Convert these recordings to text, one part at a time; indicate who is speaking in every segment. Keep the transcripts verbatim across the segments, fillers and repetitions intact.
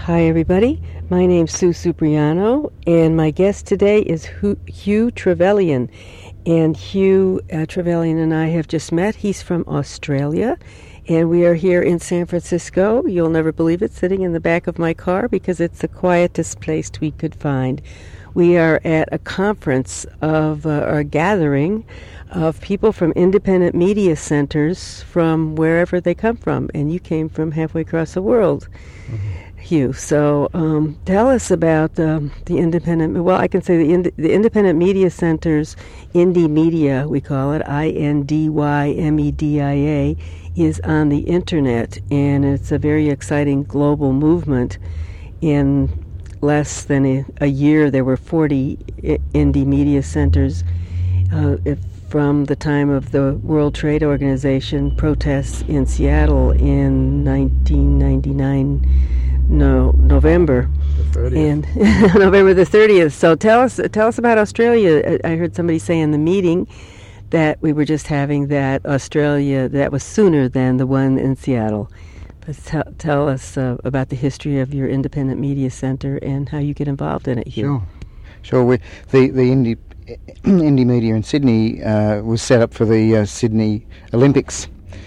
Speaker 1: Hi, everybody. My name's Sue Supriano, and my guest today is Hugh Trevelyan. And Hugh uh, Trevelyan and I have just met. He's from Australia, and we are here in San Francisco. You'll never believe it, sitting in the back of my car because it's the quietest place we could find. We are at a conference of, uh, or a gathering of people from independent media centers from wherever they come from, and you came from halfway across the world. Mm-hmm. Hugh, so um, tell us about um, the independent, well, I can say the, ind- the independent media centers, Indymedia, we call it, I N D Y M E D I A, is on the internet, and it's a very exciting global movement. In less than a, a year, there were forty I- Indymedia centers. Uh, if from the time of the World Trade Organization protests in Seattle in nineteen ninety-nine, no, November,
Speaker 2: the thirtieth.
Speaker 1: And November the thirtieth. So tell us, tell us about Australia. I heard somebody say in the meeting that we were just having that Australia that was sooner than the one in Seattle. But tell, tell us uh, about the history of your independent media center and how you get involved in it, Hugh.
Speaker 2: Sure, sure. We, the the Indie Indymedia in Sydney uh, was set up for the uh, Sydney Olympics.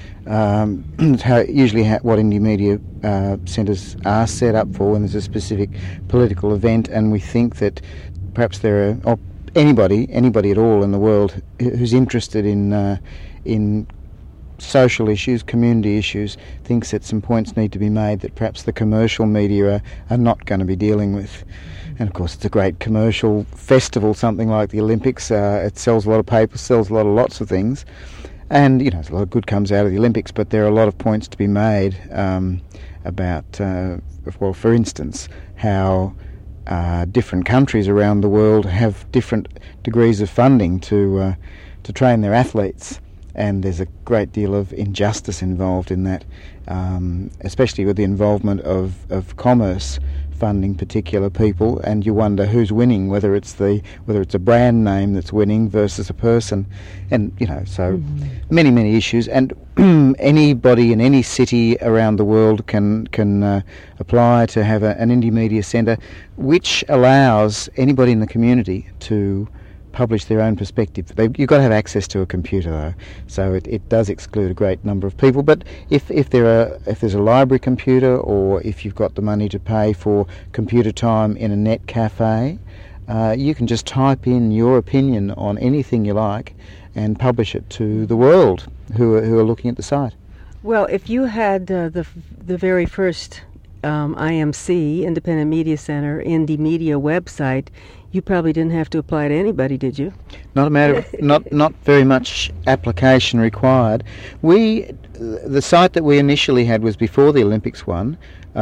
Speaker 2: Um, how, usually how, what Indymedia uh, centres are set up for when there's a specific political event, and we think that perhaps there are or anybody anybody at all in the world who's interested in uh, in social issues, community issues, thinks that some points need to be made that perhaps the commercial media are, are not going to be dealing with. And of course it's a great commercial festival, something like the Olympics. Uh, it sells a lot of papers, sells a lot of lots of things. And, you know, a lot of good comes out of the Olympics, but there are a lot of points to be made um, about, uh, well, for instance, how uh, different countries around the world have different degrees of funding to uh, to train their athletes. And there's a great deal of injustice involved in that, um, especially with the involvement of, of commerce funding particular people, and you wonder who's winning, whether it's the whether it's a brand name that's winning versus a person, and you know, so mm-hmm. many many issues. And anybody in any city around the world can can uh, apply to have a, an Indymedia centre, which allows anybody in the community to publish their own perspective. They, you've got to have access to a computer though, so it, it does exclude a great number of people. But if if there are if there's a library computer, or if you've got the money to pay for computer time in a net cafe, uh, you can just type in your opinion on anything you like and publish it to the world who are, who are looking at the site.
Speaker 1: Well, if you had uh, the the very first um, I M C, Independent Media Center, Indymedia website, you probably didn't have to apply to anybody, did you?
Speaker 2: Not a matter of, not not very much application required. We, the site that we initially had was before the Olympics one.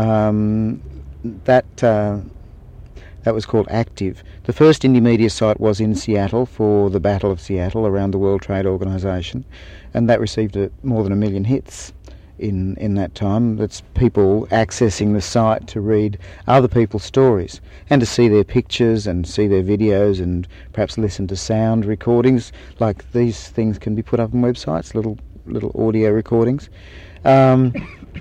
Speaker 2: Um, that uh, that was called Active. The first Indymedia site was in Seattle for the Battle of Seattle around the World Trade Organization, and that received a, more than a million hits in in that time. That's people accessing the site to read other people's stories and to see their pictures and see their videos and perhaps listen to sound recordings. Like these things can be put up on websites, little little audio recordings. Um,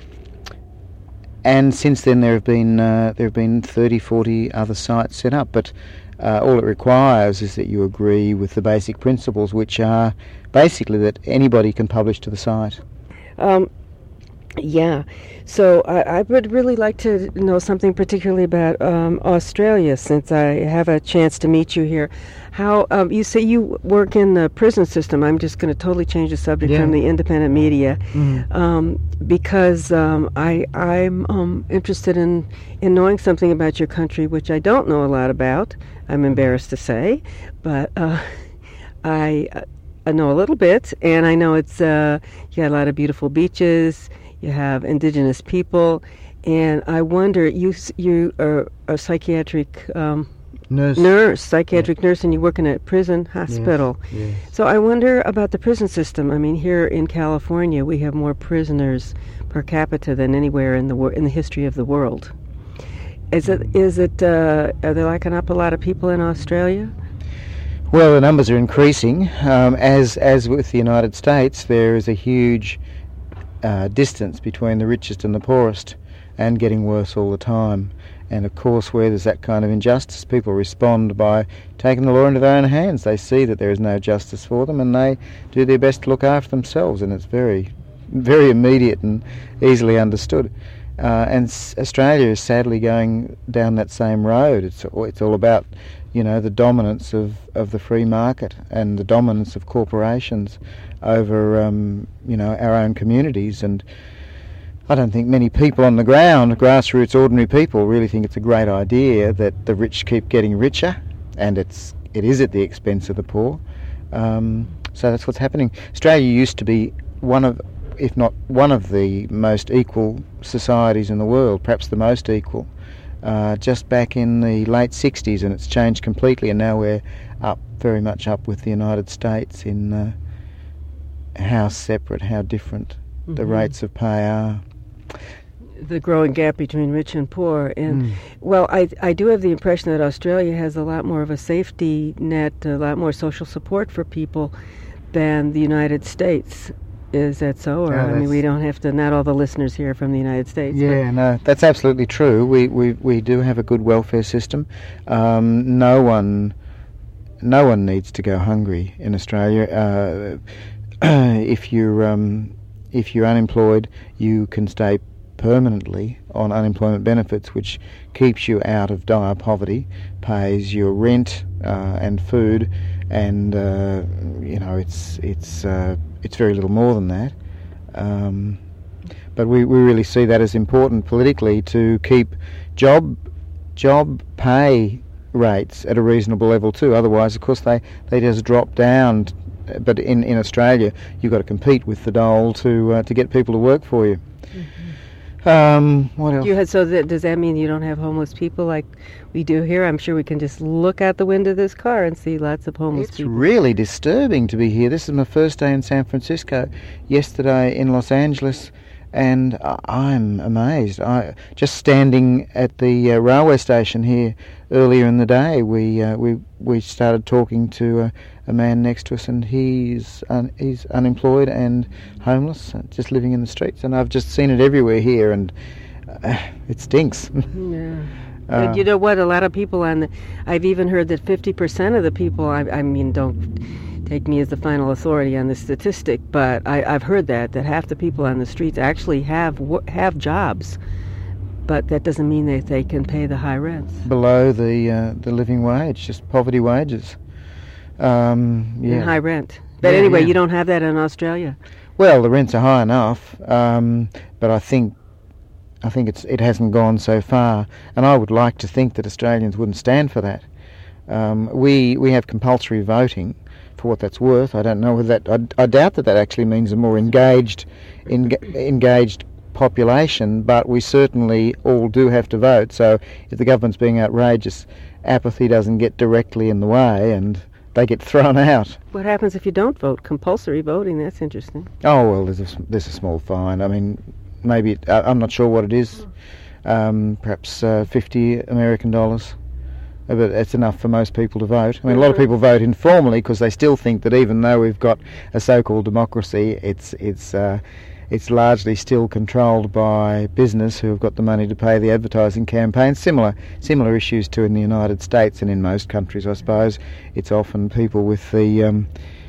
Speaker 2: and since then there have been uh, there have been thirty, forty other sites set up, but uh, all it requires is that you agree with the basic principles, which are basically that anybody can publish to the site.
Speaker 1: Um, Yeah, so I, I would really like to know something particularly about um, Australia, since I have a chance to meet you here. How um, you say you work in the prison system. I'm just going to totally change the subject
Speaker 2: yeah.
Speaker 1: from the independent media,
Speaker 2: mm.
Speaker 1: um, because um, I I'm um, interested in in knowing something about your country, which I don't know a lot about. I'm embarrassed to say, but uh, I I know a little bit, and I know it's uh, you got a lot of beautiful beaches. You have indigenous people, and I wonder, you you are a psychiatric um,
Speaker 2: nurse,
Speaker 1: nurse, psychiatric
Speaker 2: yeah.
Speaker 1: nurse, and you work in a prison hospital.
Speaker 2: Yes, yes.
Speaker 1: So I wonder about the prison system. I mean, here in California, we have more prisoners per capita than anywhere in the wor- in the history of the world. Is it is it uh, are they locking up a lot of people in Australia?
Speaker 2: Well, the numbers are increasing. Um, as as with the United States, there is a huge Uh, distance between the richest and the poorest, and getting worse all the time. And of course, where there's that kind of injustice, people respond by taking the law into their own hands. They see that there is no justice for them, and they do their best to look after themselves, and it's very, very immediate and easily understood. Uh, and s- Australia is sadly going down that same road. It's it's all about, you know, the dominance of, of the free market and the dominance of corporations over, um, you know, our own communities. And I don't think many people on the ground, grassroots, ordinary people, really think it's a great idea that the rich keep getting richer, and it's it is at the expense of the poor. Um, so that's what's happening. Australia used to be one of, if not one of the most equal societies in the world, perhaps the most equal, uh, just back in the late sixties, and it's changed completely, and now we're up, very much up with the United States in uh, how separate, how different mm-hmm. the rates of pay are.
Speaker 1: The growing gap between rich and poor. And, mm. well, I, I do have the impression that Australia has a lot more of a safety net, a lot more social support for people than the United States. Is that so? Or,
Speaker 2: oh,
Speaker 1: I mean, we don't have to, not all the listeners here are from the United States.
Speaker 2: Yeah,
Speaker 1: but.
Speaker 2: no, that's absolutely true. We, we, we do have a good welfare system. Um, no one no one needs to go hungry in Australia. Uh, if you're um, if you're unemployed, you can stay permanently on unemployment benefits, which keeps you out of dire poverty, pays your rent uh, and food, and uh, you know it's it's uh, it's very little more than that. Um, but we, we really see that as important politically to keep job job pay rates at a reasonable level too. Otherwise, of course, they, they just drop down. But in, in Australia, you've got to compete with the dole to uh, to get people to work for you. Mm-hmm. Um, what else?
Speaker 1: You had, so that, does that mean you don't have homeless people like we do here? I'm sure we can just look out the window of this car and see lots of homeless
Speaker 2: it's
Speaker 1: people.
Speaker 2: It's really disturbing to be here. This is my first day in San Francisco. Yesterday in Los Angeles. And I'm amazed. I just standing at the uh, railway station here earlier in the day, we uh, we we started talking to uh, a man next to us, and he's un- he's unemployed and homeless, just living in the streets. And I've just seen it everywhere here, and uh, it stinks.
Speaker 1: Yeah. Uh, but you know what? A lot of people on the, I've even heard that fifty percent of the people. I, I mean, don't take me as the final authority on this statistic, but I, I've heard that that half the people on the streets actually have have jobs, but that doesn't mean that they can pay the high rents
Speaker 2: below the uh, the living wage, just poverty wages. Um, yeah,
Speaker 1: and high rent. But
Speaker 2: yeah,
Speaker 1: anyway,
Speaker 2: yeah.
Speaker 1: You don't have that in Australia.
Speaker 2: Well, the rents are high enough, um, but I think I think it's it hasn't gone so far, and I would like to think that Australians wouldn't stand for that. Um, we we have compulsory voting. For what that's worth, I don't know whether that. I, I doubt that that actually means a more engaged, en, engaged population. But we certainly all do have to vote. So if the government's being outrageous, apathy doesn't get directly in the way, and they get thrown out.
Speaker 1: What happens if you don't vote? Compulsory voting. That's interesting.
Speaker 2: Oh well, there's a there's a small fine. I mean, maybe it, I, I'm not sure what it is. Um, perhaps uh, fifty American dollars. But it's enough for most people to vote. I mean, a lot of people vote informally because they still think that even though we've got a so-called democracy, it's it's uh, it's largely still controlled by business who have got the money to pay the advertising campaigns. Similar similar issues to in the United States and in most countries, I suppose. It's often people with the um,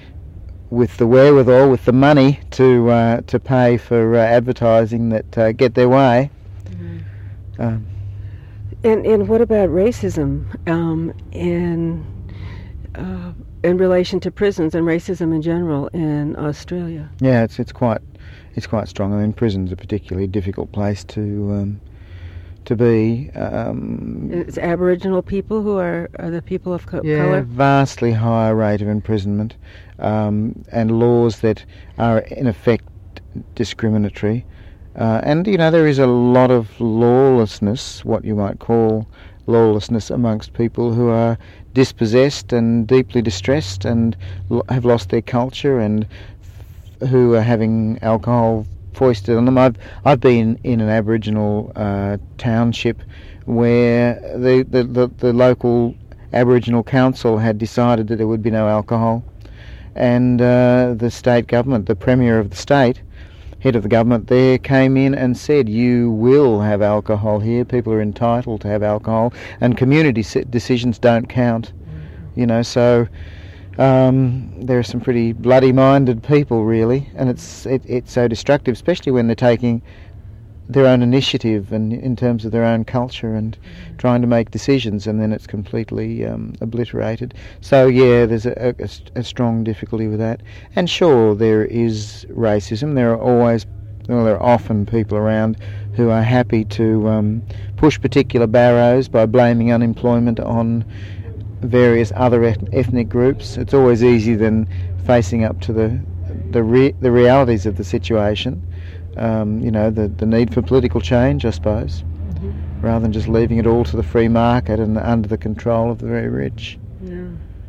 Speaker 2: with the wherewithal, with the money to uh, to pay for uh, advertising that uh, get their way. Mm-hmm. Um,
Speaker 1: And and what about racism um, in uh, in relation to prisons and racism in general in Australia?
Speaker 2: Yeah, it's it's quite it's quite strong. I mean, prison's a particularly difficult place to um, to be. Um,
Speaker 1: it's Aboriginal people who are, are the people of co-
Speaker 2: yeah,
Speaker 1: colour?
Speaker 2: Yeah, vastly higher rate of imprisonment, um, and laws that are in effect discriminatory. Uh, and, you know, there is a lot of lawlessness, what you might call lawlessness, amongst people who are dispossessed and deeply distressed and lo- have lost their culture and f- who are having alcohol foisted on them. I've, I've been in an Aboriginal uh, township where the, the, the, the local Aboriginal council had decided that there would be no alcohol, and uh, the state government, the Premier of the state, head of the government there came in and said, you will have alcohol here, people are entitled to have alcohol, and community decisions don't count. You know, so um, there are some pretty bloody-minded people, really, and it's it, it's so destructive, especially when they're taking their own initiative and in terms of their own culture and trying to make decisions, and then it's completely um, obliterated. So yeah, there's a, a, a strong difficulty with that. And sure, there is racism. There are always, well, there are often people around who are happy to um, push particular barrows by blaming unemployment on various other ethnic groups. It's always easier than facing up to the the, re- the realities of the situation. Um, you know, the, the need for political change, I suppose, mm-hmm. rather than just leaving it all to the free market and under the control of the very rich.
Speaker 1: Yeah.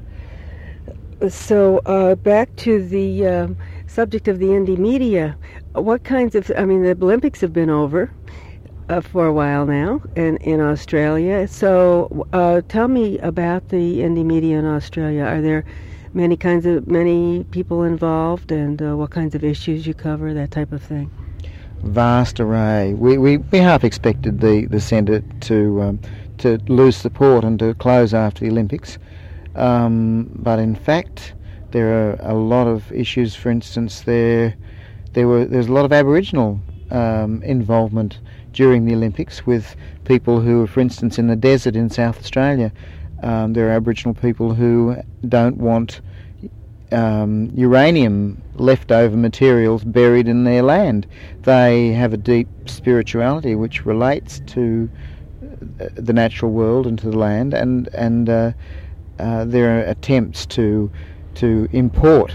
Speaker 1: So uh, back to the um, subject of the indie media. What kinds of, I mean, the Olympics have been over uh, for a while now in, in Australia. So uh, tell me about the indie media in Australia. Are there many kinds of, many people involved, and uh, what kinds of issues you cover, that type of thing?
Speaker 2: Vast array. We we, we half expected the, the centre to um, to lose support and to close after the Olympics, um, but in fact there are a lot of issues. For instance, there there were there's a lot of Aboriginal um, involvement during the Olympics with people who, for instance, in the desert in South Australia, um, there are Aboriginal people who don't want Um, uranium leftover materials buried in their land. They have a deep spirituality which relates to the natural world and to the land, and and uh, uh, there are attempts to to import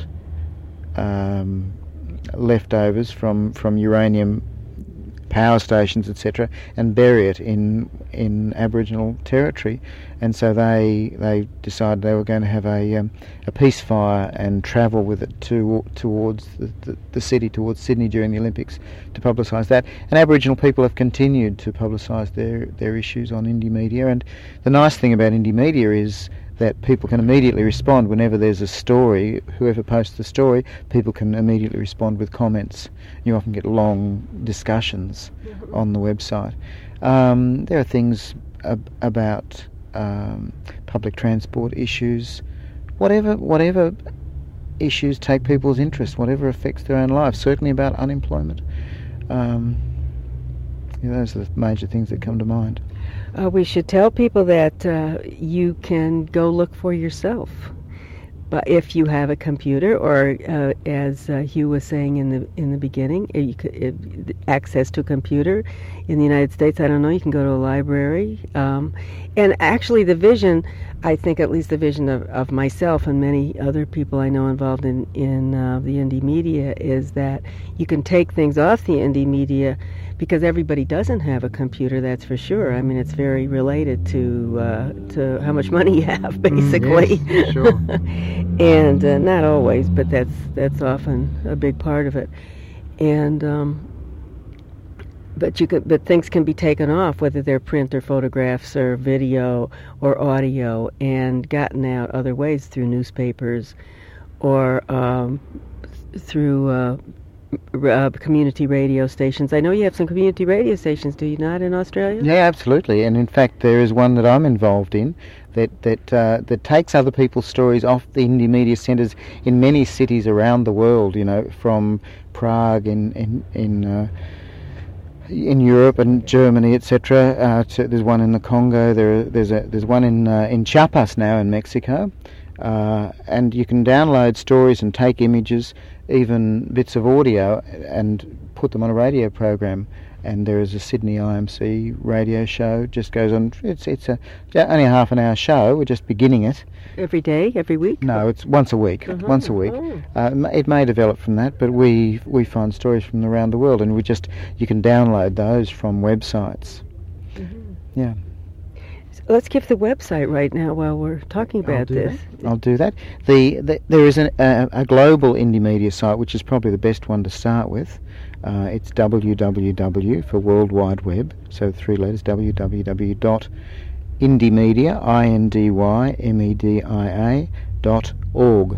Speaker 2: um, leftovers from from uranium power stations, et cetera, and bury it in in Aboriginal territory. And so they they decided they were going to have a um, a peace fire and travel with it to towards the, the, the city, towards Sydney during the Olympics, to publicise that. And Aboriginal people have continued to publicise their their issues on indie media. And the nice thing about indie media is that people can immediately respond whenever there's a story. Whoever posts the story, people can immediately respond with comments. You often get long discussions mm-hmm. on the website. Um, there are things ab- about um, public transport issues, whatever whatever issues take people's interest, whatever affects their own lives. Certainly about unemployment. Um, yeah, those are the major things that come to mind.
Speaker 1: Uh, we should tell people that uh, you can go look for yourself. But if you have a computer, or uh, as uh, Hugh was saying in the in the beginning, you could, if, access to a computer in the United States, I don't know, you can go to a library. Um, and actually the vision, I think at least the vision of, of myself and many other people I know involved in, in uh, the indie media is that you can take things off the indie media, because everybody doesn't have a computer, that's for sure. I mean, it's very related to uh, to how much money you have, basically.
Speaker 2: Mm, yes, sure.
Speaker 1: And uh, not always, but that's that's often a big part of it. And um, but you could, but things can be taken off, whether they're print or photographs or video or audio, and gotten out other ways through newspapers or um, through. Uh, Uh, community radio stations. I know you have some community radio stations, do you not, in Australia?
Speaker 2: Yeah, absolutely. And in fact, there is one that I'm involved in that that uh, that takes other people's stories off the indie media centres in many cities around the world. You know, from Prague in in in, uh, in Europe and Germany, et cetera. Uh, there's one in the Congo. There there's a there's one in uh, in Chiapas now in Mexico, uh, and you can download stories and take images, even bits of audio, and put them on a radio program. And there is a Sydney I M C radio show, just goes on. It's it's a only a half an hour show. We're just beginning it.
Speaker 1: Every day, every week?
Speaker 2: No, it's once a week. Uh-huh. Once a week. Oh. Uh, it may develop from that, but we we find stories from around the world, and we just you can download those from websites. Mm-hmm. Yeah.
Speaker 1: Let's give the website right now while we're talking about
Speaker 2: I'll
Speaker 1: this.
Speaker 2: That. I'll do that. The, the there is an, a, a global indie media site, which is probably the best one to start with. Uh, it's w w w for World Wide Web, so three letters, w w w dot indiemedia, I N D Y M E D I A, dot org,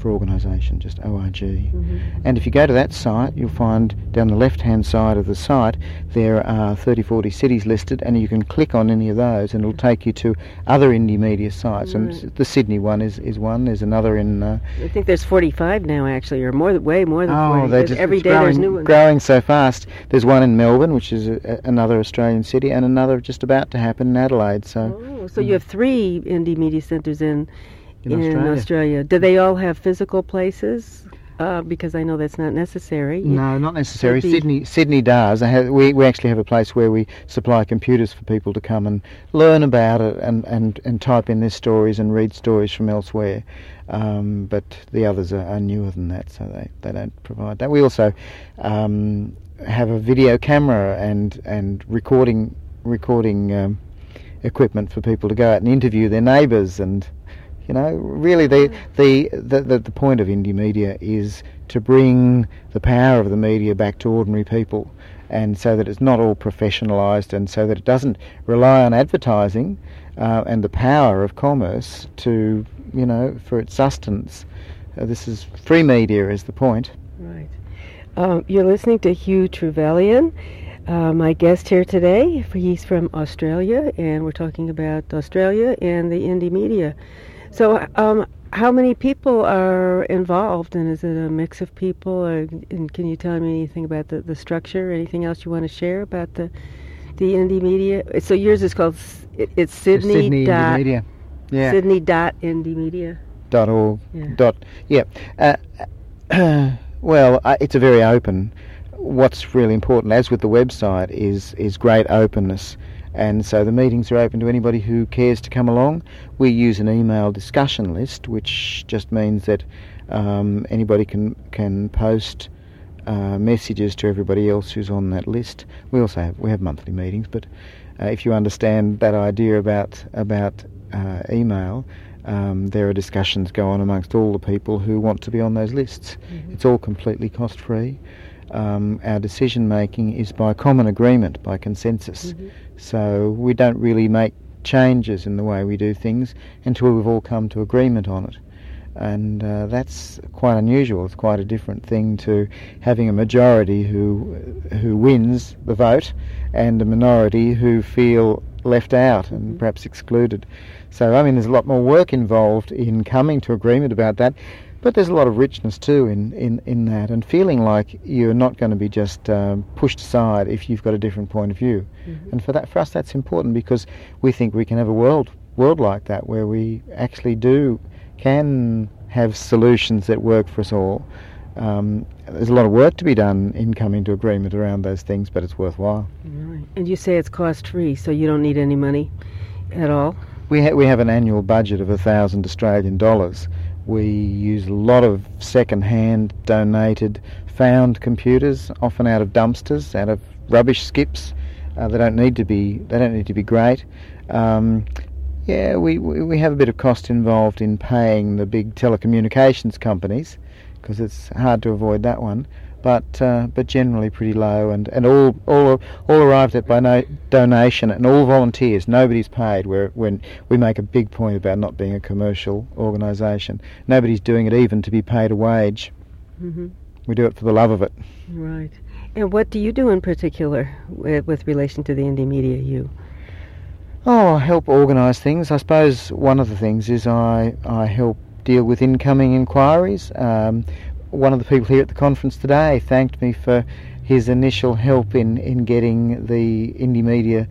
Speaker 2: for organisation, just O R G.
Speaker 1: Mm-hmm.
Speaker 2: And if you go to that site, you'll find down the left-hand side of the site there are thirty, forty cities listed, and you can click on any of those and it'll take you to other indie media sites.
Speaker 1: Right.
Speaker 2: And the Sydney one is, is one. There's another in... Uh,
Speaker 1: I think there's forty-five now, actually, or more, way more than
Speaker 2: oh,
Speaker 1: forty.
Speaker 2: they're
Speaker 1: There's-
Speaker 2: just,
Speaker 1: every
Speaker 2: it's
Speaker 1: day
Speaker 2: growing,
Speaker 1: there's new ones.
Speaker 2: growing so fast. There's one in Melbourne, which is a, a, another Australian city, and another just about to happen in Adelaide. So
Speaker 1: Oh, so you have three indie media centres in
Speaker 2: in,
Speaker 1: in
Speaker 2: Australia.
Speaker 1: Australia. Do they all have physical places? Uh, because I know that's not necessary.
Speaker 2: No, not necessary.
Speaker 1: Could be-
Speaker 2: Sydney Sydney does. They have, we, we actually have a place where we supply computers for people to come and learn about it and, and, and type in their stories and read stories from elsewhere. Um, but the others are, are newer than that, so they, they don't provide that. We also um, have a video camera and and recording recording um, equipment for people to go out and interview their neighbours. And you know, really, the, the the the the point of indie media is to bring the power of the media back to ordinary people, and so that it's not all professionalised, and so that it doesn't rely on advertising uh, and the power of commerce to, you know, for its sustenance. Uh, this is free media is the point.
Speaker 1: Right. Um, you're listening to Hugh Trevelyan, uh, my guest here today. He's from Australia, and we're talking about Australia and the indie media. So, um, how many people are involved, and is it a mix of people? Or, and can you tell me anything about the, the structure? Anything else you want to share about the the indie media? So yours is called S- it, it's Sydney,
Speaker 2: Sydney
Speaker 1: dot
Speaker 2: Indie Media. Yeah.
Speaker 1: Sydney dot indie media.
Speaker 2: Dot org.
Speaker 1: Yeah.
Speaker 2: Dot. Yeah. Uh, well, uh, it's a very open. What's really important, as with the website, is is great openness. And so the meetings are open to anybody who cares to come along. We use an email discussion list, which just means that um, anybody can can post uh, messages to everybody else who's on that list. We also have we have monthly meetings, but uh, if you understand that idea about about uh, email, um, there are discussions go on amongst all the people who want to be on those lists.
Speaker 1: Mm-hmm.
Speaker 2: It's all completely cost free. Um, our decision making is by common agreement, by consensus.
Speaker 1: Mm-hmm.
Speaker 2: So we don't really make changes in the way we do things until we've all come to agreement on it. And uh, that's quite unusual. It's quite a different thing to having a majority who who wins the vote and a minority who feel left out and
Speaker 1: Mm-hmm.
Speaker 2: perhaps excluded. So, I mean, there's a lot more work involved in coming to agreement about that. But there's a lot of richness too in, in, in that, and feeling like you're not going to be just um, pushed aside if you've got a different point of view.
Speaker 1: Mm-hmm.
Speaker 2: And for that, for us, that's important because we think we can have a world world like that where we actually do can have solutions that work for us all. Um, there's a lot of work to be done in coming to agreement around those things, but it's worthwhile.
Speaker 1: Right. And you say it's cost free, so you don't need any money at all.
Speaker 2: We ha- we have an annual budget of a thousand Australian dollars. We use a lot of second-hand, donated, found computers, often out of dumpsters, out of rubbish skips. Uh, they don't need to be. They don't need to be great. Um, yeah, we, we we have a bit of cost involved in paying the big telecommunications companies because it's hard to avoid that one. But uh, but generally pretty low, and, and all all all arrived at by no donation, and all volunteers. Nobody's paid. Where when we make a big point about not being a commercial organisation, nobody's doing it even to be paid a wage.
Speaker 1: Mm-hmm.
Speaker 2: We do it for the love of it.
Speaker 1: Right. And what do you do in particular with, with relation to the indie media? You.
Speaker 2: Oh, I help organise things. I suppose one of the things is I I help deal with incoming inquiries. Um, One of the people here at the conference today thanked me for his initial help in, in getting the Indie Media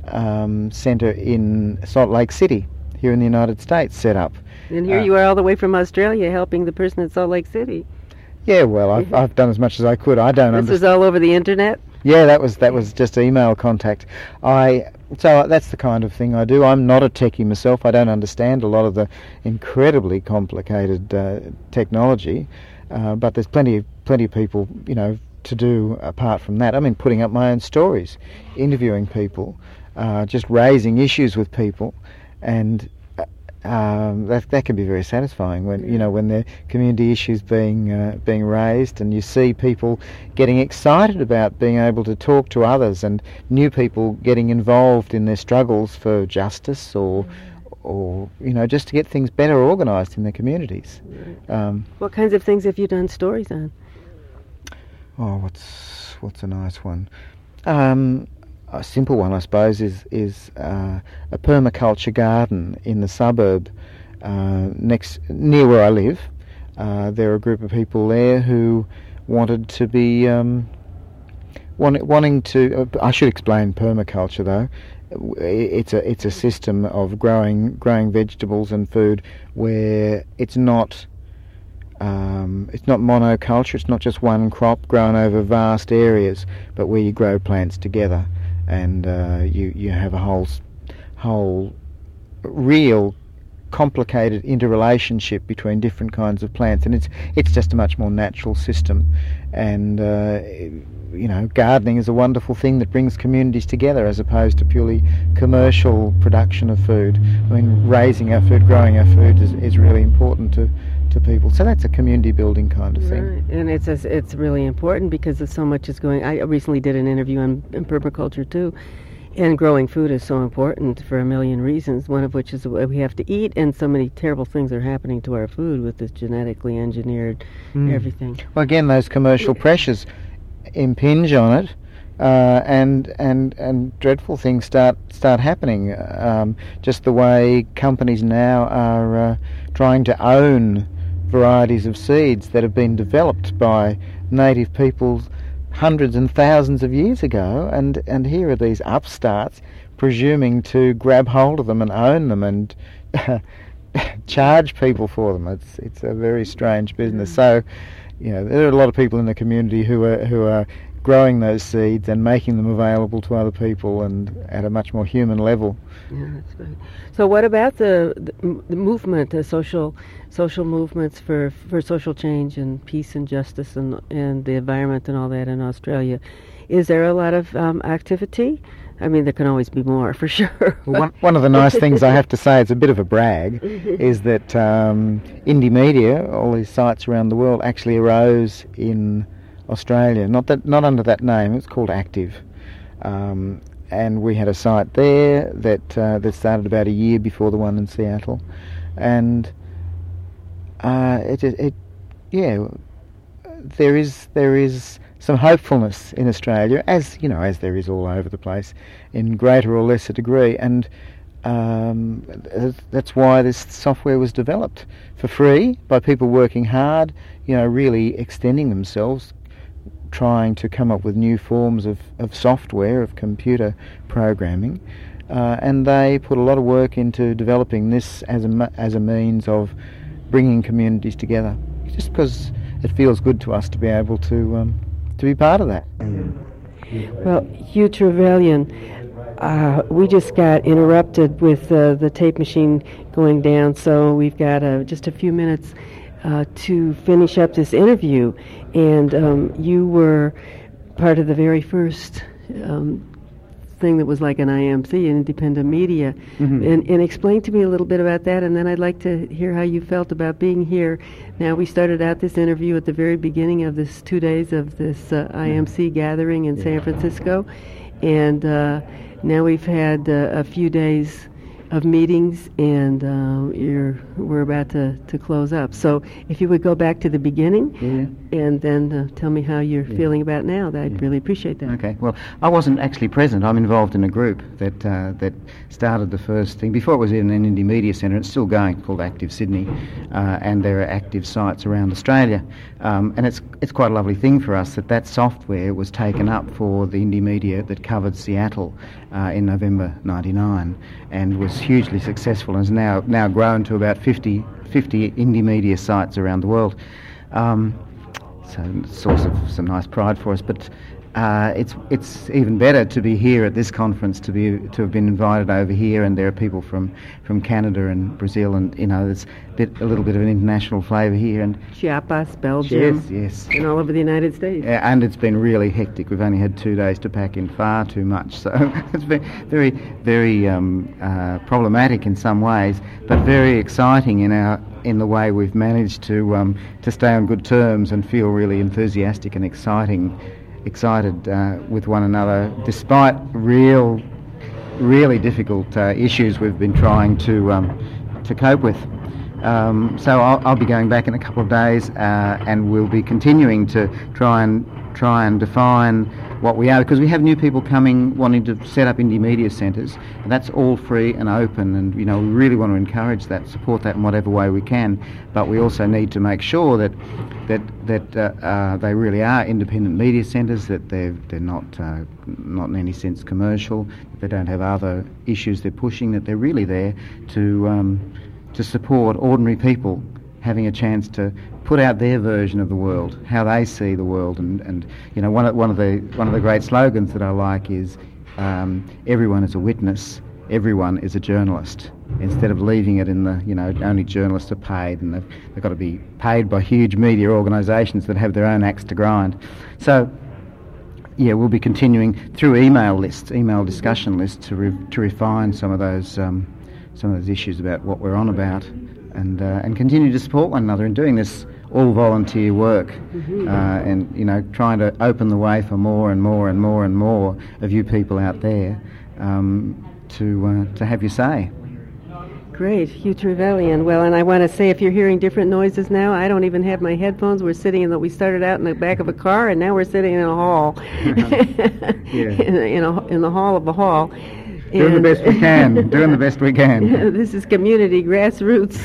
Speaker 2: um, Centre in Salt Lake City, here in the United States, set up.
Speaker 1: And here
Speaker 2: Uh,
Speaker 1: you are all the way from Australia helping the person at Salt Lake City.
Speaker 2: Yeah, well, I've, I've done as much as I could. I don't
Speaker 1: This
Speaker 2: understand.
Speaker 1: was all over the internet?
Speaker 2: Yeah, that was that was just email contact. I so that's the kind of thing I do. I'm not a techie myself. I don't understand a lot of the incredibly complicated uh, technology. Uh, but there's plenty of, plenty of people, you know, to do apart from that. I mean, putting up my own stories, interviewing people, uh, just raising issues with people, and uh, um, that that can be very satisfying when you know when there are community issues being uh, being raised, and you see people getting excited about being able to talk to others, and new people getting involved in their struggles for justice or or you know, just to get things better organised in their communities.
Speaker 1: Right.
Speaker 2: Um,
Speaker 1: what kinds of things have you done stories on?
Speaker 2: oh, what's what's a nice one? Um, a simple one, I suppose, is is uh, a permaculture garden in the suburb uh, next near where I live. Uh, there are a group of people there who wanted to be um, want, wanting to. Uh, I should explain permaculture though. It's a it's a system of growing growing vegetables and food where it's not um, it's not monoculture. It's not just one crop grown over vast areas, but where you grow plants together, and uh, you you have a whole whole real complicated interrelationship between different kinds of plants, and it's it's just a much more natural system. And uh, you know, gardening is a wonderful thing that brings communities together as opposed to purely commercial production of food. I mean, raising our food, growing our food is, is really important to, to people. So that's a community building kind of thing.
Speaker 1: Right. And it's a, it's really important because there's so much is going. I recently did an interview on, on permaculture too. And growing food is so important for a million reasons, one of which is what we have to eat, and so many terrible things are happening to our food with this genetically engineered mm. everything.
Speaker 2: Well, again, those commercial pressures impinge on it, uh, and and and dreadful things start start happening. Um, just the way companies now are uh, trying to own varieties of seeds that have been developed by native peoples hundreds and thousands of years ago, and, and here are these upstarts presuming to grab hold of them and own them and charge people for them. It's it's a very strange business. Mm. So, you know, there are a lot of people in the community who are who are growing those seeds and making them available to other people, and at a much more human level.
Speaker 1: Yeah, that's right. So, what about the the, the movement, the social social movements for, for social change and peace and justice and and the environment and all that in Australia? Is there a lot of um, activity? I mean, there can always be more, for sure.
Speaker 2: Well, one, one of the nice things I have to say, it's a bit of a brag, is that um, Indymedia, all these sites around the world, actually arose in Australia. Not that, not under that name. It's called Active, um, and we had a site there that uh, that started about a year before the one in Seattle, and uh, it, it, it, yeah, there is there is. some hopefulness in Australia, as you know, as there is all over the place, in greater or lesser degree, and um, that's why this software was developed for free by people working hard, you know, really extending themselves, trying to come up with new forms of, of software, of computer programming, uh, and they put a lot of work into developing this as a as a means of bringing communities together. Just because it feels good to us to be able to. Um, to be part of that.
Speaker 1: Well, Hugh Trevelyan, uh, we just got interrupted with uh, the tape machine going down, so we've got uh, just a few minutes uh, to finish up this interview. And um, you were part of the very first um, thing that was like an I M C, independent media. Mm-hmm. And, and explain to me a little bit about that, and then I'd like to hear how you felt about being here. Now, we started out this interview at the very beginning of this two days of this uh, I M C gathering in San Francisco, and uh, now we've had uh, a few days of meetings, and uh, you're, we're about to, to close up. So if you would go back to the beginning yeah. and then uh, tell me how you're yeah. feeling about now, that I'd yeah. really appreciate that.
Speaker 3: Okay, well, I wasn't actually present. I'm involved in a group that uh, that started the first thing. Before it was in an Indie Media Centre, it's still going, called Active Sydney, uh, and there are active sites around Australia. Um, and it's it's quite a lovely thing for us that that software was taken up for the Indie Media that covered Seattle uh, in November ninety-nine, and was hugely successful, and has now now grown to about fifty, fifty Indie Media sites around the world. Um, so it's a source of some nice pride for us, but uh, it's it's even better to be here at this conference, to be to have been invited over here, and there are people from, from Canada and Brazil, and you know there's a, bit, a little bit of an international flavour here, and
Speaker 1: Chiapas, Belgium,
Speaker 3: yes, yes,
Speaker 1: and all over the United States.
Speaker 3: Yeah, and it's been really hectic. We've only had two days to pack in, far too much, so it's been very very um, uh, problematic in some ways, but very exciting in our in the way we've managed to um, to stay on good terms and feel really enthusiastic and exciting. excited uh, with one another, despite real really difficult uh, issues we've been trying to um, to cope with. Um, so I'll, I'll be going back in a couple of days, uh, and we'll be continuing to try and try and define what we are, because we have new people coming wanting to set up indie media centres, and that's all free and open, and you know we really want to encourage that, support that in whatever way we can, but we also need to make sure that that that uh, uh, they really are independent media centres, that they're they're not uh, not in any sense commercial, that they don't have other issues they're pushing, that they're really there to um, to support ordinary people having a chance to put out their version of the world, how they see the world, and, and you know one of one of the one of the great slogans that I like is um, everyone is a witness, everyone is a journalist. Instead of leaving it in the you know only journalists are paid, and they've, they've got to be paid by huge media organisations that have their own axe to grind. So yeah, we'll be continuing through email lists, email discussion lists to re- to refine some of those um, some of those issues about what we're on about. And uh, and continue to support one another in doing this all volunteer work, mm-hmm. uh, and you know trying to open the way for more and more and more and more of you people out there um, to uh, to have your say.
Speaker 1: Great, Hugh Trevelyan. Well, and I want to say, if you're hearing different noises now, I don't even have my headphones. We're sitting in the, we started out in the back of a car, and now we're sitting in a hall,
Speaker 3: yeah.
Speaker 1: in, in, a, in the hall of a hall.
Speaker 3: Doing and the best we can. Doing the best we can.
Speaker 1: This is community grassroots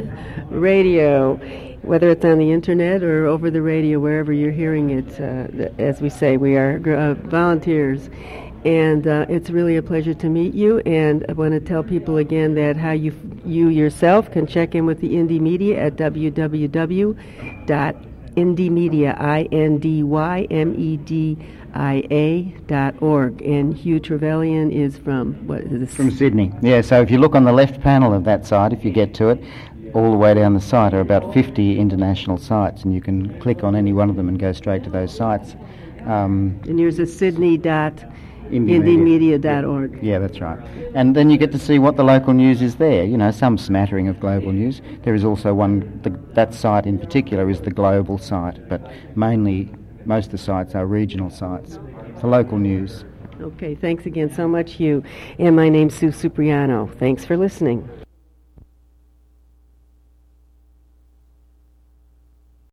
Speaker 1: radio, whether it's on the internet or over the radio, wherever you're hearing it. Uh, as we say, we are uh, volunteers, and uh, it's really a pleasure to meet you. And I want to tell people again that how you you yourself can check in with the Indie Media at w w w dot indie media I N D Y M E D I A dot org. And Hugh Trevelyan is from, what is this?
Speaker 3: From Sydney. Yeah, so if you look on the left panel of that site, if you get to it, all the way down the site are about fifty international sites, and you can click on any one of them and go straight to those sites. Um,
Speaker 1: and yours is sydney dot indie media dot org.
Speaker 3: Yeah, that's right. And then you get to see what the local news is there, you know, some smattering of global news. There is also one, the, that site in particular is the global site, but mainly most of the sites are regional sites for local news.
Speaker 1: Okay, thanks again so much, Hugh. And my name's Sue Supriano. Thanks for listening.